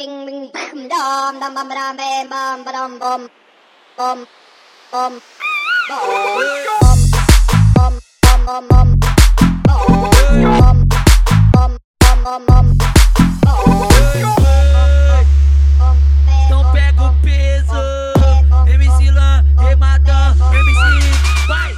Então pega o peso, MC Lan, rematão, MC, vai!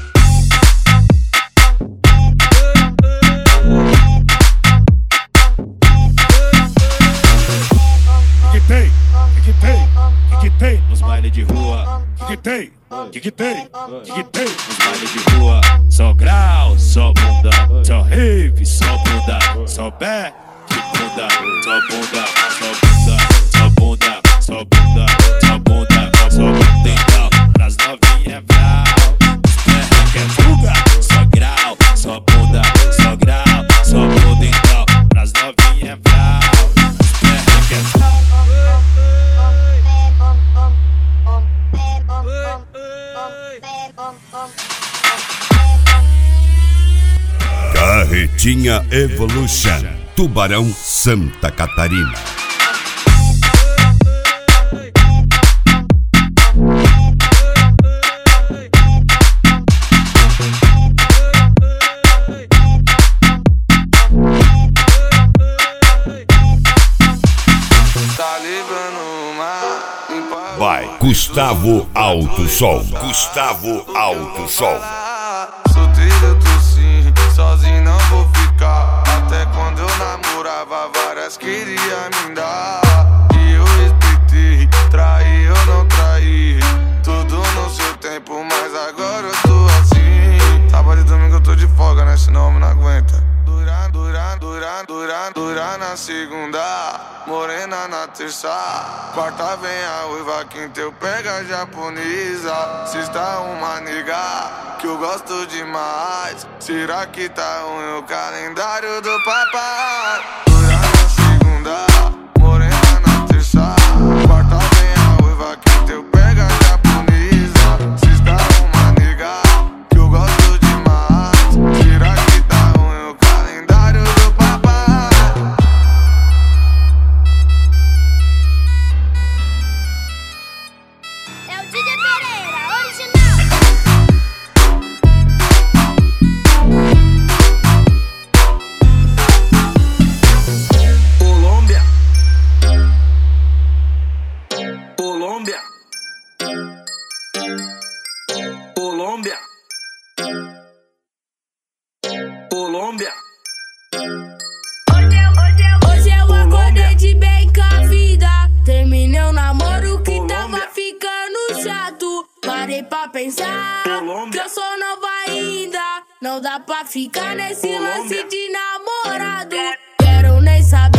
Que tem nos bailes de rua? Que tem nos bailes de rua? Só grau, só bunda, só rave, só bunda, só back, bunda, só bunda, só bunda, só bunda, só bunda, só bunda, só bunda em grau, pras novinhas brau, espera que é fuga, só grau, só bunda, só grau, só bunda em grau, pras novinhas brau, espera que é fuga. Carretinha Evolution, Tubarão, Santa Catarina. Vai, Gustavo Alto Som. Gustavo Alto Som. Solteiro tô sim, sozinho não vou ficar. Até quando eu namorava, várias queria me dar. E eu respeitei, traí eu não traí. Tudo no seu tempo, mas agora eu tô assim. Sábado e domingo eu tô de folga, né? Senão eu não aguenta. Dura na segunda, morena na terça. Quarta vem a uiva, quinta eu pego a japonesa. Sexta uma nega que eu gosto demais. Será que tá ruim o calendário do papai? Dura na segunda, morena na terça. Quarta vem a uiva, quinta eu pego a japonesa. Sexta uma nega que eu gosto demais. Será que tá ruim o calendário do papai? É o DJ Pereira, original. Colômbia, Colômbia, Colômbia, Colômbia. Hoje eu acordei de bem com a vida. Terminei o namoro que tava ficando chato. Parei pra pensar que eu sou nova ainda. Não dá pra ficar nesse lance de namorado. Quero nem saber